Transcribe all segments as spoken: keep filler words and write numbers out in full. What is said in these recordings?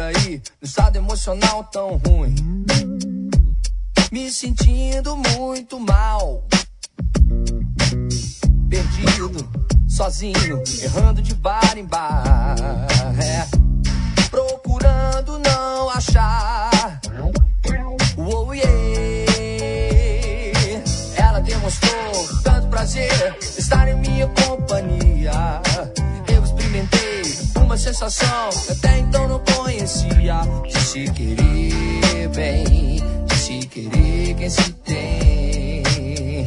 aí, no estado emocional tão ruim, me sentindo muito mal, perdido, sozinho, errando de bar em bar, é, procurando não achar. Oh, yeah. Ela demonstrou tanto prazer estar em minha companhia. Eu experimentei uma sensação que até então não conhecia, de se querer bem, de se querer quem se tem.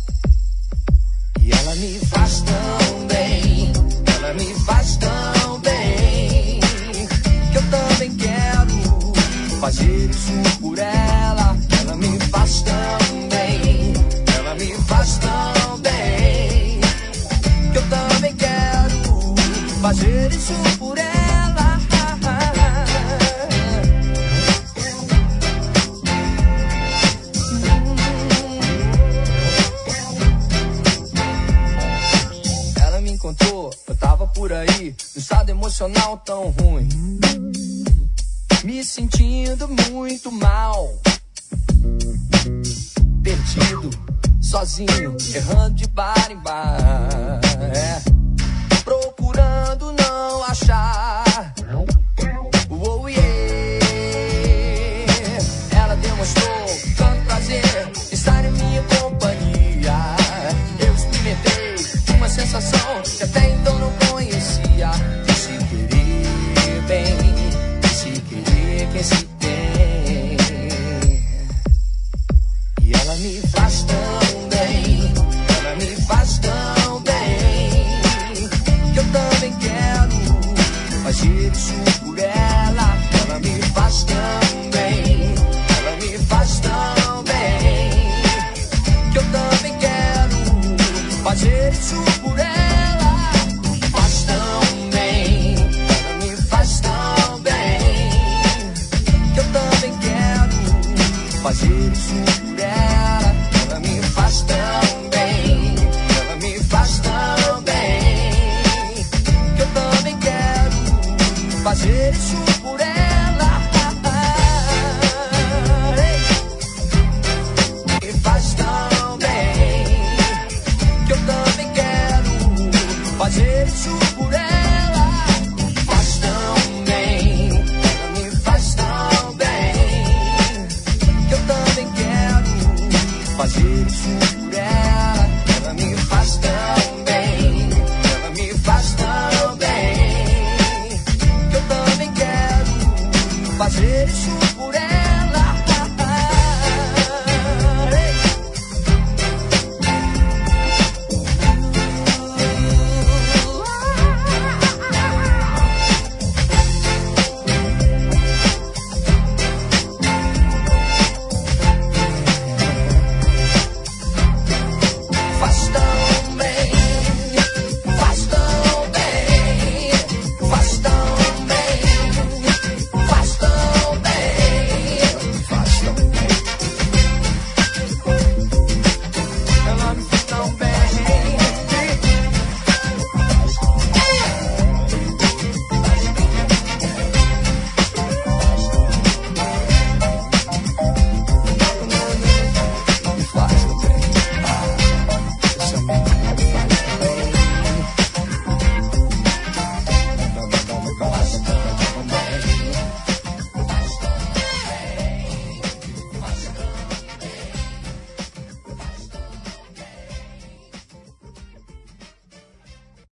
E ela me faz tão bem, ela me faz tão bem, que eu também quero fazer isso por ela. Ela me faz tão bem, ela me faz tão bem, que eu também quero fazer isso por ela. Ela me encontrou, eu tava por aí, no estado emocional tão ruim, me sentindo muito mal, perdido, sozinho, errando de bar em bar, é, procurando não achar. Oh, yeah. Ela demonstrou tanto prazer estar em minha companhia. Eu experimentei uma sensação que até então não conhecia, de se querer bem, quem se tem. E ela me faz tão bem, ela me faz tão bem, que eu também quero fazer isso por ela. Ela me faz tão bem, ela me faz tão bem, que eu também quero fazer isso por ela. Faz tão bem, ela me faz tão bem, que eu também quero fazer isso por ela. Ela me faz tão bem, ela me faz tão bem, que eu também quero fazer isso por ela. Me faz tão bem, que eu também quero fazer isso por ela. Faz tão bem, ela me faz tão bem, que eu também quero fazer isso por ela. Ela me faz tão bem, ela me faz tão bem, que eu também quero fazer isso.